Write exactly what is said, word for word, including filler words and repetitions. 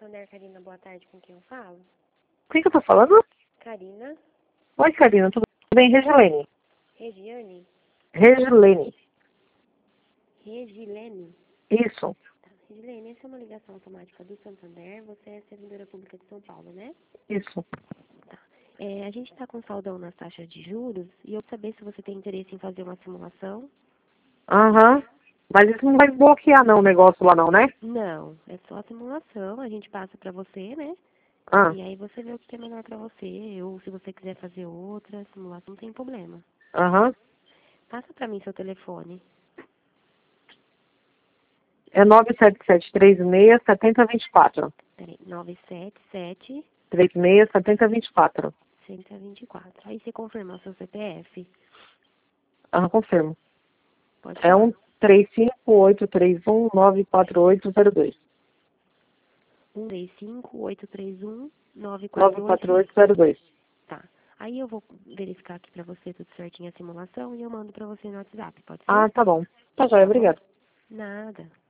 Santander, Karina, boa tarde, com quem eu falo? Quem que eu tô falando? Karina. Oi, Karina, tudo bem? Regilene. Regiane? Regilene. Regilene? Isso. Tá. Regilene, essa é uma ligação automática do Santander, você é servidora pública de São Paulo, né? Isso. Tá. É, a gente está com saldão nas taxas de juros e eu saber se você tem interesse em fazer uma simulação. Aham. Mas isso não vai bloquear não o negócio lá não, né? Não, é só a simulação, a gente passa pra você, né? Ah. E aí você vê o que é melhor pra você, ou se você quiser fazer outra simulação, não tem problema. Aham. Passa pra mim seu telefone. É nove sete sete três seis sete zero dois quatro. Peraí, nove sete sete três seis sete zero dois quatro. cento e vinte e quatro. Aí você confirma o seu C P F? Aham, confirmo. Pode É falar. um três cinco oito três um nove quatro oito zero dois. um três cinco oito três um nove nove quatro quatro oito. oito zero dois. Tá. Aí eu vou verificar aqui pra você tudo certinho a simulação e eu mando pra você no WhatsApp, pode ser? Ah, tá bom. Tá joia, Tá bom? obrigada. Nada.